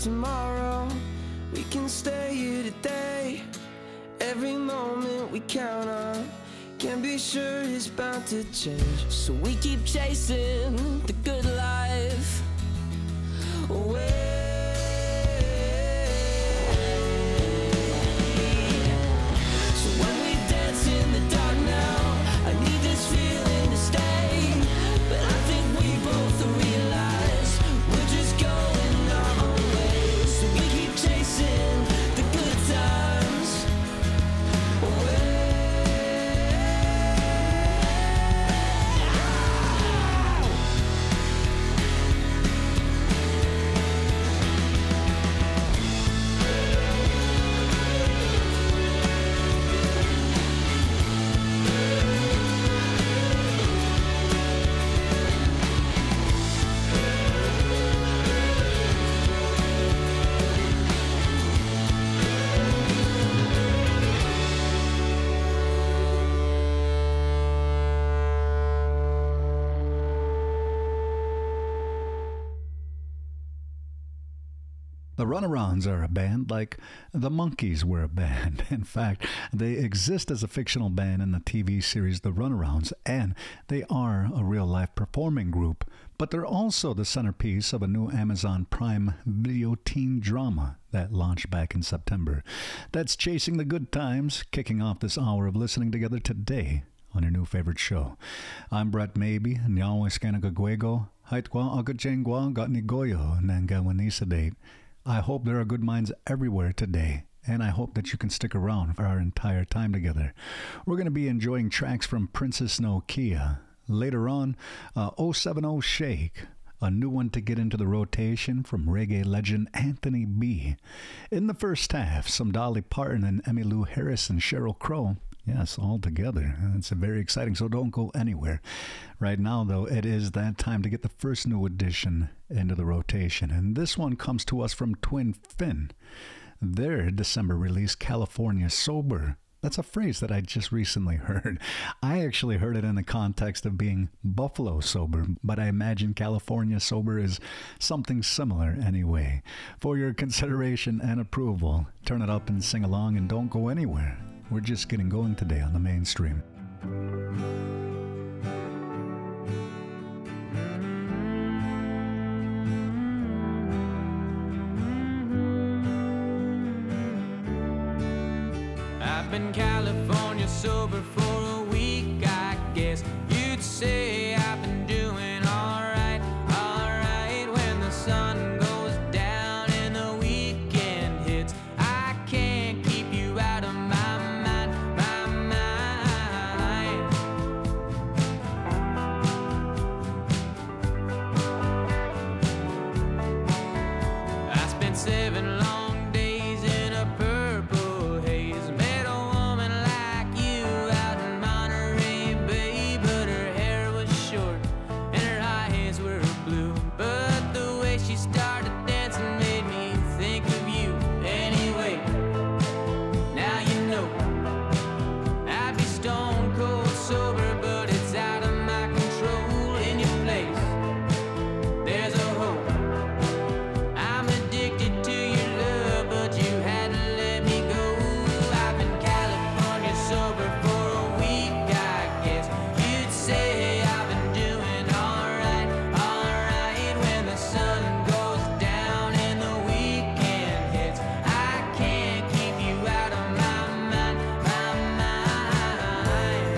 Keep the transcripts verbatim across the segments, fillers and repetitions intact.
tomorrow. We can stay here today. Every moment we count on, can't be sure it's bound to change. So we keep chasing the good life away. So when we dance in the dark now, I need this feeling to stay. But I think we both realize we're just going our own way. So we keep chasing the good times away. The Runarounds are a band like the Monkees were a band. In fact, they exist as a fictional band in the T V series The Runarounds, and they are a real-life performing group, but they're also the centerpiece of a new Amazon Prime Video teen drama that launched back in September. That's Chasing the Good Times, kicking off this hour of listening together today on your new favorite show. I'm Brett Maybe, Nyawa Skanagagwego, Haitwa Agajengwa Gatnigoyo, Nangawanisa. I hope there are good minds everywhere today, and I hope that you can stick around for our entire time together. We're going to be enjoying tracks from Princess Nokia. Later on, uh, oh seven oh Shake, a new one to get into the rotation from reggae legend Anthony B. In the first half, some Dolly Parton and Emmylou Harris and Sheryl Crow. Yes, all together. It's very exciting, so don't go anywhere. Right now, though, it is that time to get the first new addition into the rotation. And this one comes to us from Twin Fin. Their December release, California Sober. That's a phrase that I just recently heard. I actually heard it in the context of being Buffalo sober, but I imagine California Sober is something similar anyway. For your consideration and approval, turn it up and sing along and don't go anywhere. We're just getting going today on the mainstream. I've been California sober for a week, I guess you'd say I've been doing alright, alright. When the sun goes down and the weekend hits, I can't keep you out of my mind, my mind. I spent seven long days in a purple haze. Met a woman like you out in Monterey Bay, but her hair was short and her eyes were blue. But the way she started dancing made me think of you anyway. Now you know I'd be stone cold sober, but it's out of my control. In your place there's a hope. I'm addicted to your love, but you had to let me go. I've been California sober for a week, I guess you'd say I've been doing alright, alright. When the sun goes down and the weekend hits, I can't keep you out of my mind, my mind.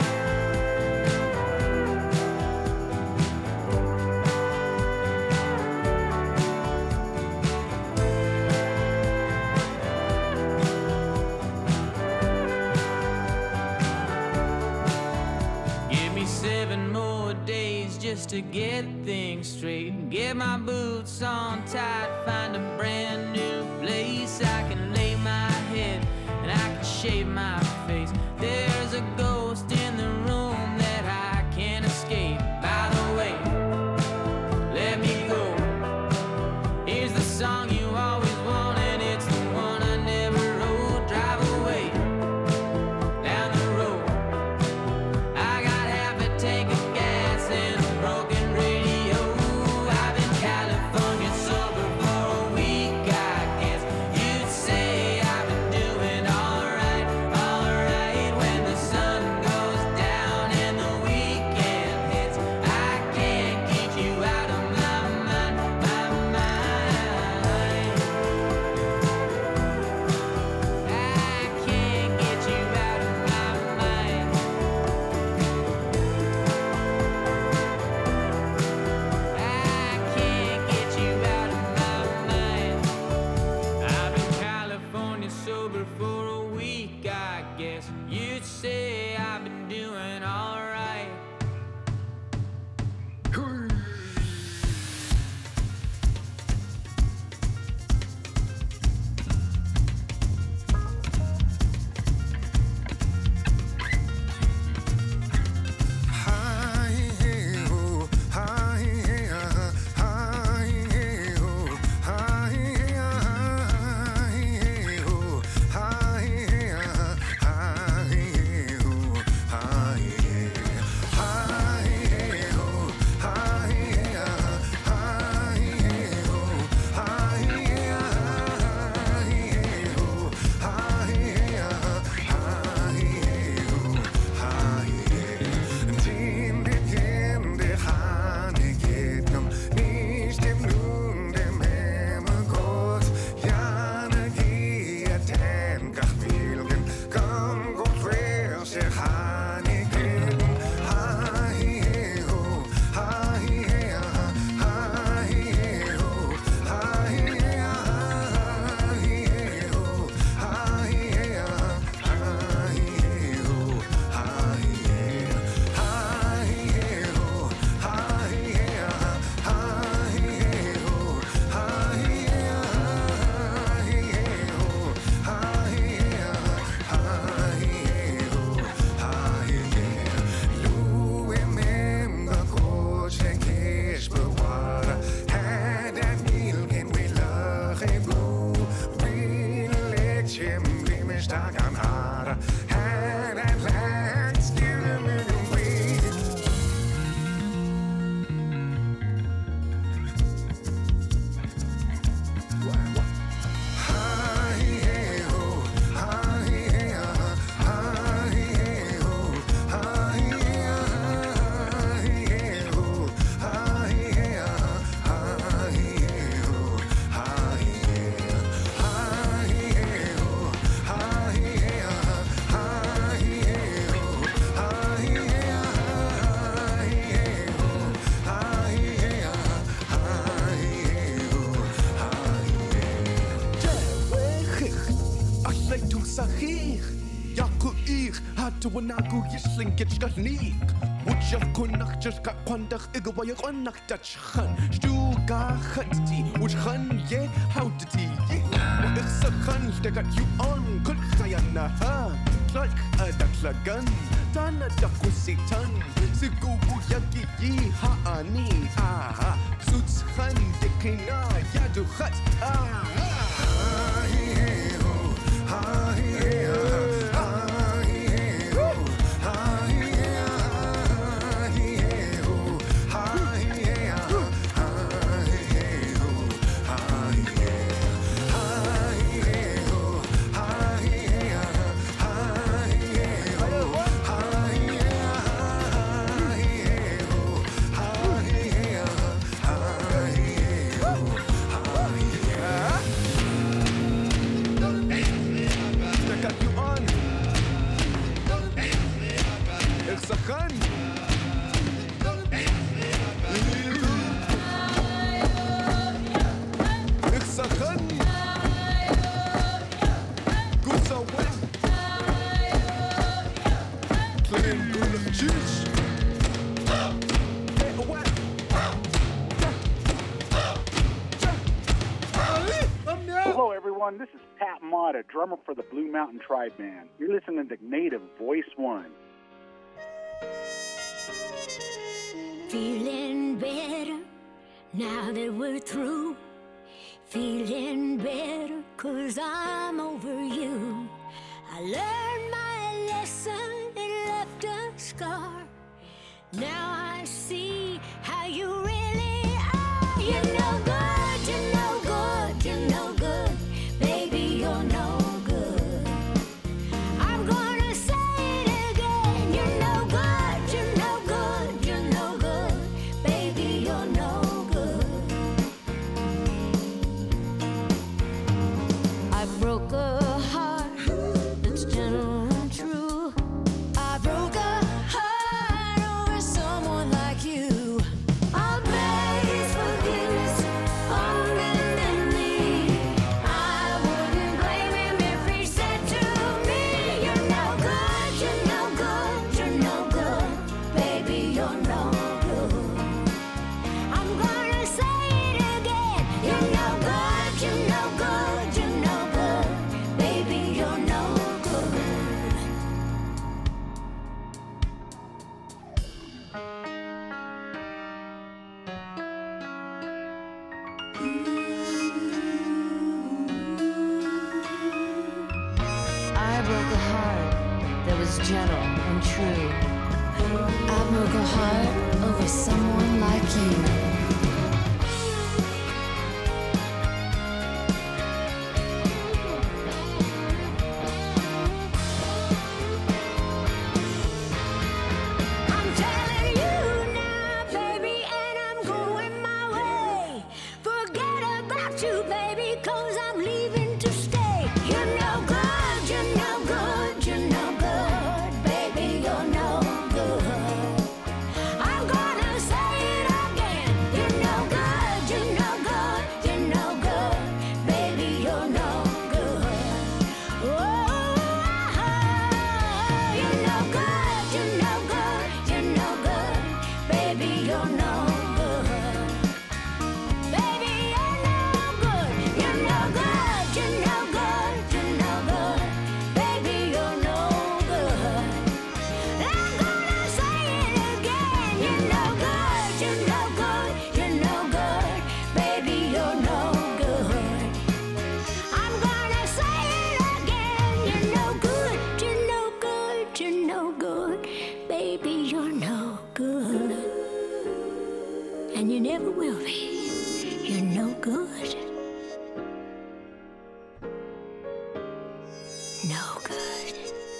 Give me seven more days just to get things straight. Get my boots on tight, find a brand new place. I can lay my head and I can shave my face. There's a ghost in the room that I can't escape. By the way, let me go. Here's the song you always wanted, it's the one I never wrote. Drive away down the road. I got half a tank of gas and a broken radio. I've been California sober for a Hatuanaku yisling gitchkanik. Wutjaf kunak just got quandak igawaya quanak Dutch hun. Stuga hutty, which hun ye, how did he? It's a hun that got you on, could sayana ha. Like a daklagan, Dana dakusitan, Sigu yagi yi haani, ah, Suits hun dikina, yadu hut, ah. Hello, everyone. This is Pat Mott, a drummer for the Blue Mountain Tribe Band. You're listening to Native Voice One. Feeling better now that we're through. Feeling better 'cause I'm over you. I learned my lesson, it left a scar. Now I see how you really are. You're no good, you're no good, you're no good. Baby, you're no good. I'm gonna say it again. You're no good, you're no good, you're no good. Baby, you're no good. I broke a heart that's gentle and true. I broke a heart over someone like you. I'll beg his forgiveness on bended knee. I wouldn't blame him if he said to me, you're no good, you're no good, you're no good. Baby, you're no good. I'm gonna say it again. You're no good, you're no good, you're no good. Baby, you're no good. I broke a heart that was gentle and true. I broke a heart over someone like you. I'm telling you now, baby, and I'm going my way. Forget about you, baby, 'cause I'm leaving to stay. You're no good, you're no good, you're no good. Baby, you're no good. I'm gonna say it again. You're no good, you're no good, you're no good. Baby, you're no good. Oh, you're no good, you're no good, you're no good. Baby, you're no good. Baby, you're no good, you're no good, you're no good, you're no good. Baby, you're no good. I'm gonna say it again. You're no good, you're no good, you're no good. Baby, you're no good. I'm gonna say it again. You're no good, you're no good, you're no good. Baby, you're no good. And you never will be. You're no good. No good.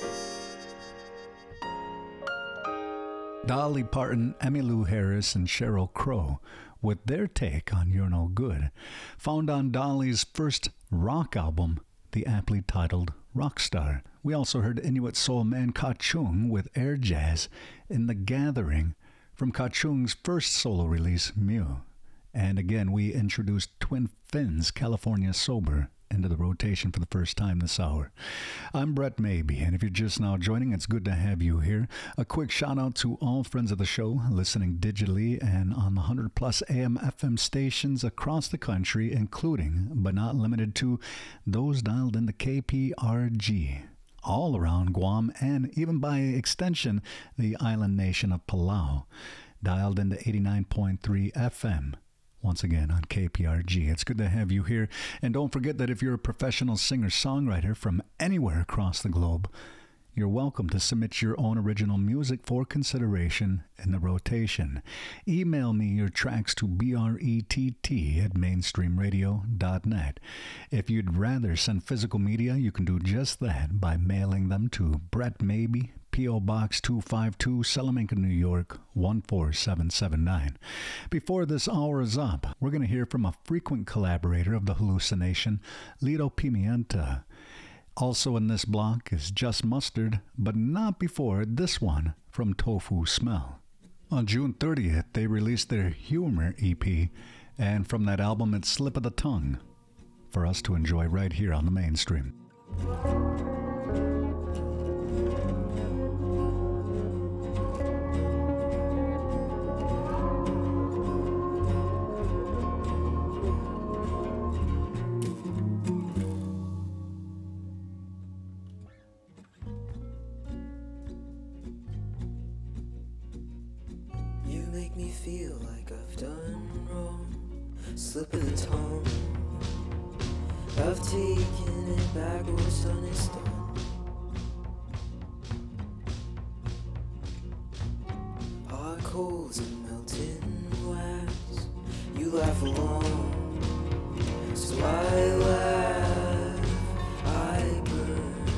Dolly Parton, Emmylou Harris, and Sheryl Crow with their take on You're No Good, found on Dolly's first rock album, the aptly titled Rockstar. We also heard Inuit soul man Ka Chung with air jazz in The Gathering from Ka Chung's first solo release, Mew. And again, we introduced Twin Fins, California Sober, into the rotation for the first time this hour. I'm Brett Maybe, and if you're just now joining, it's good to have you here. A quick shout out to all friends of the show listening digitally and on the one hundred plus A M F M stations across the country, including, but not limited to, those dialed into K P R G, all around Guam and even by extension, the island nation of Palau, dialed into eighty-nine point three F M. Once again on K P R G. It's good to have you here. And don't forget that if you're a professional singer-songwriter from anywhere across the globe, you're welcome to submit your own original music for consideration in the rotation. Email me your tracks to brett at mainstream radio dot net. If you'd rather send physical media, you can do just that by mailing them to Brett Maybe, P O. Box two fifty-two, Salamanca, New York, one four seven seven nine. Before this hour is up, we're going to hear from a frequent collaborator of the Hallucination, Lito Pimienta. Also in this block is Just Mustard, but not before this one from Tofu Smell. On June thirtieth, they released their Humor E P, and from that album, it's Slip of the Tongue, for us to enjoy right here on the Mainstream. Feel like I've done wrong, slip of the tongue. I've taken it back, what's done is done. Hot coals and melting wax, you laugh along, so I laugh, I burn.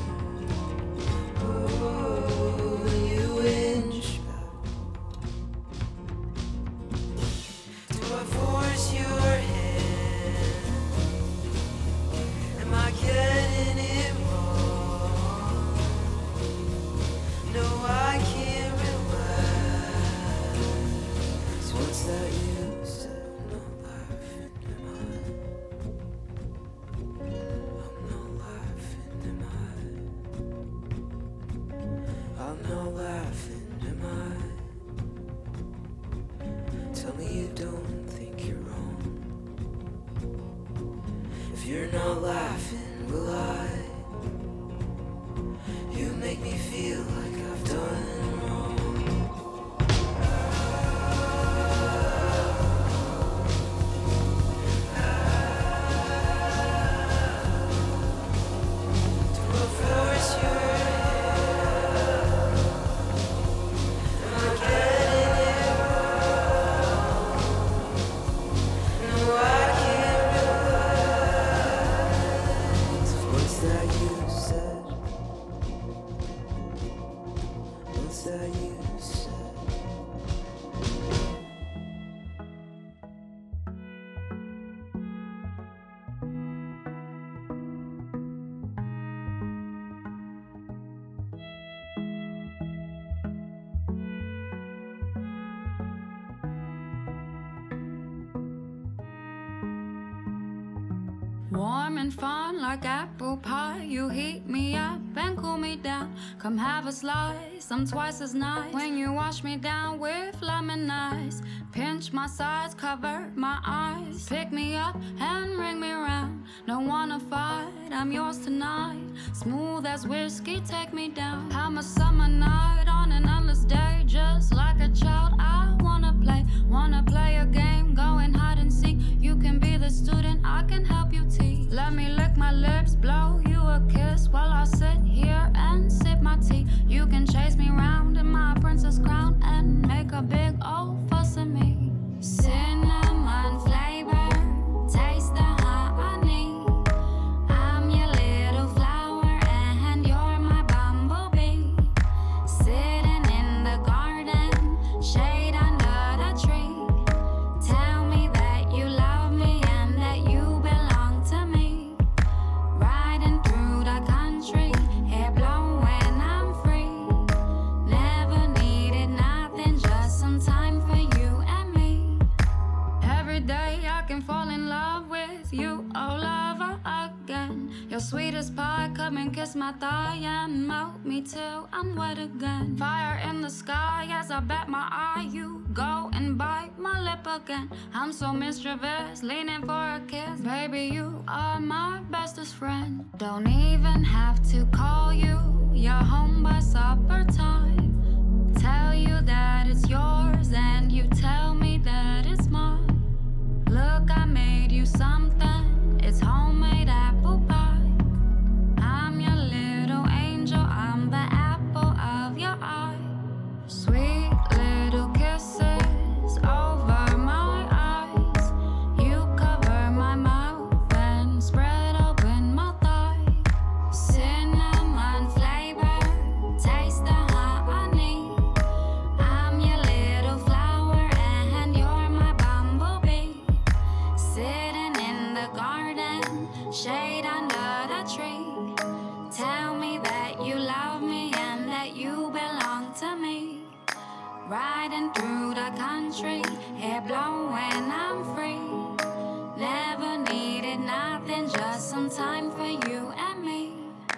Oh, you inch. Force your hand. Am I getting it wrong? No, I can't relax. What's that you said? I'm not laughing, am I? I'm not laughing, am I? I'm not laughing, am I? Tell me you don't think you're wrong. If you're not laughing, will I? You make me feel like I've done wrong. Do I force your hand? Am I getting it wrong? No, I can't relax. What's that you said? What's that you said? Warm and fun like apple pie. You heat me up and cool me down. Come have a slice, I'm twice as nice. When you wash me down with lemon ice, pinch my sides, cover my eyes. Pick me up and ring me round. Don't wanna fight, I'm yours tonight. Smooth as whiskey, take me down. I'm a summer night on an endless day. Just like a child, I wanna play. Wanna play a game, going hide and seek. You can be the student, I can help you teach. Let me lick my lips, blow you a kiss while I sit here and sip my tea. You can chase me round in my princess crown and make a big old fuss of me. Cinnamon flavor, taste the honey. I'm your little flower and you're my bumblebee. Sitting in the garden, shade under the tree. Tell me that you love me and that you belong to me. Riding through the country, hair blowing, I'm free. Never needed nothing, just some time for you and Your sweetest pie, come and kiss my thigh and melt me till I'm wet again. Fire in the sky as I bat my eye. You go and bite my lip again. I'm so mischievous, leaning for a kiss. Baby, you are my bestest friend. Don't even have to call you. You're home by supper time. Tell you that it's yours and you tell me that it's mine. Look, I made you something. It's homemade apple pie. I'm your little angel. I'm the apple of your eye. Sweet little kisses over my eyes. You cover my mouth and spread open my thigh. Cinnamon flavor, taste the honey. I'm your little flower and you're my bumblebee. Sitting in the garden, shade under the tree. Tell me that you love me and that you belong to me. Riding through the country, hair blowing, I'm free. Never needed nothing, just some time for you and me.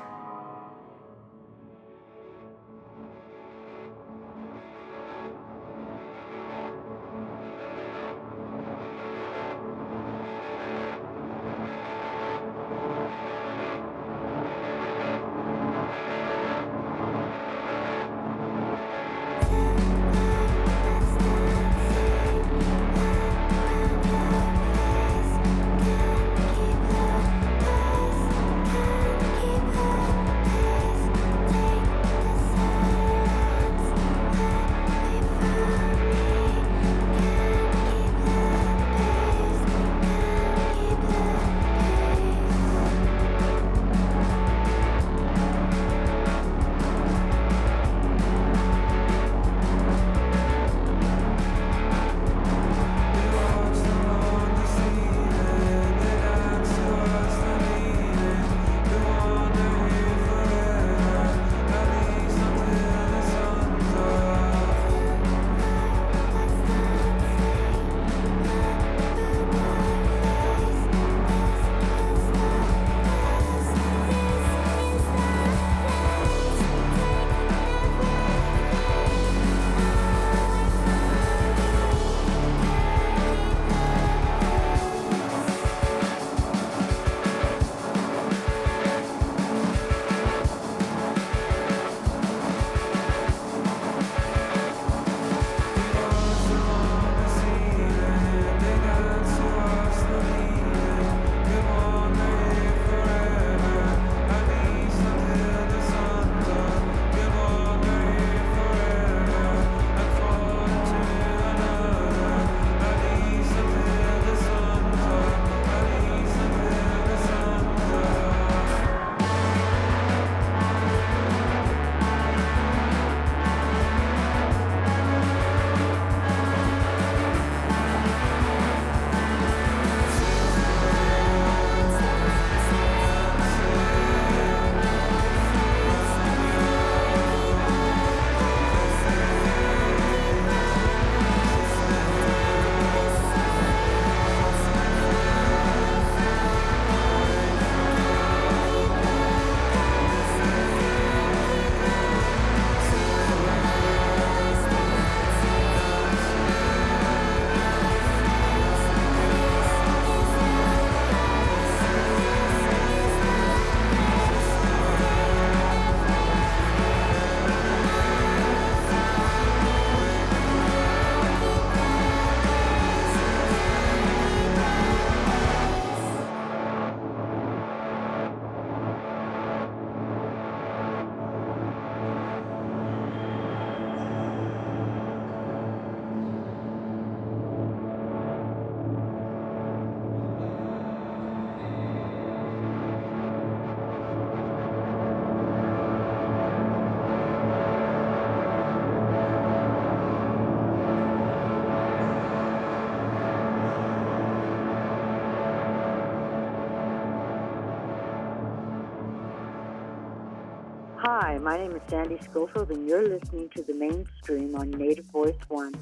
Hi, my name is Sandy Schofield, and you're listening to The Mainstream on Native Voice One.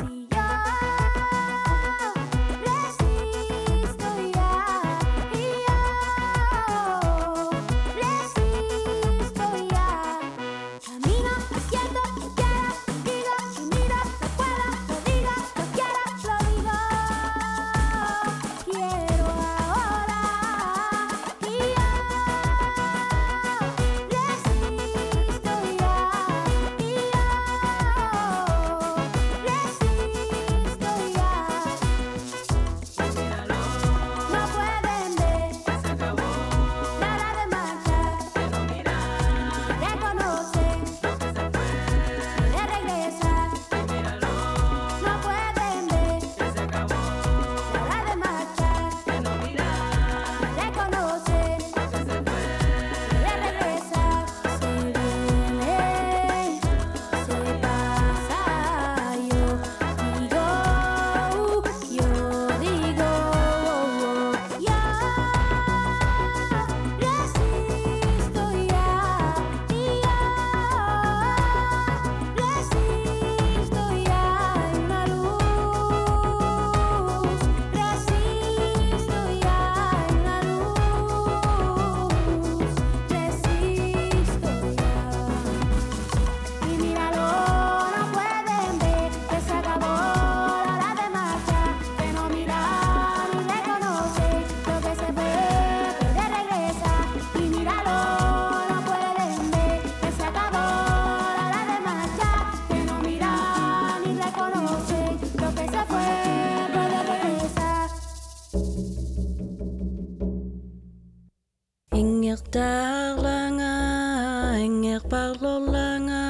Darlanga, engek parlolanga.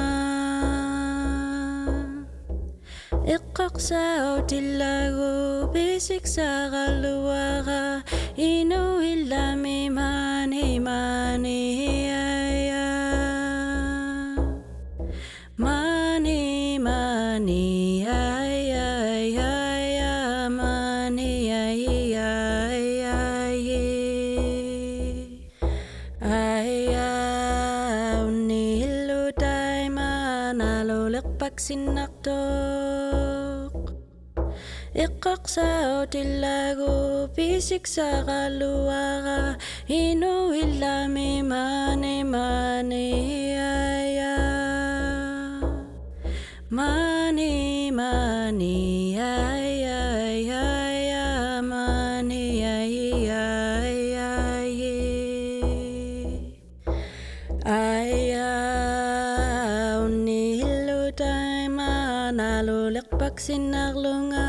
Iqaqsa otillagu bisik sagaluaga. Inu illami mani mani ya. Mani mani ya ya ya ya mani ya ya ya ya. Ayaw niluday manalulak pagsinaktok. Iqaqsa otillagu bisik sa kaluwaga. Inu illami mani mani aya. Mani mani aya aya aya mani aya aya aya. Ayaw niluday manalulak pagsinarlunga.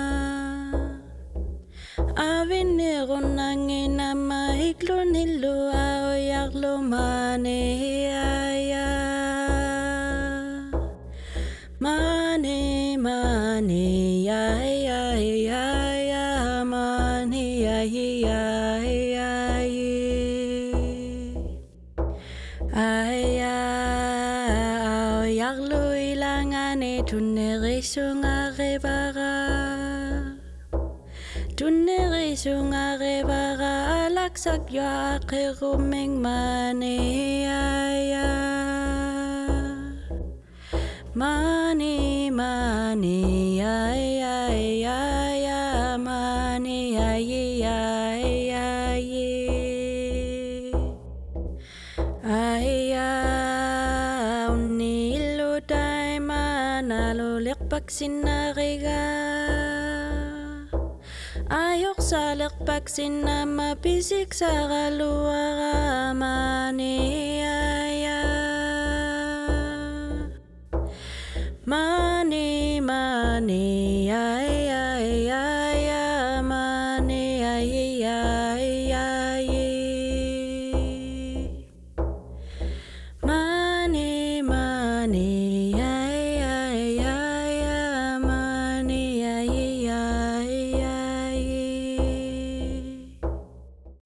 Avin nirunangin na maiklo nilu aoyak lumani aya. Mani mani aya aya aya mani aya aya aya. Ayaw yaklo ilangane tunerisunga rebara. Tunerisunga rebara alaksak yo akiruming mani aya. Mani mani aya aya aya mani aya aya aya. Ayaw niluday manalulik pagsinariga. Ayok salik pagsina bisik sa kaluwaga mani aya. Mani mani aya.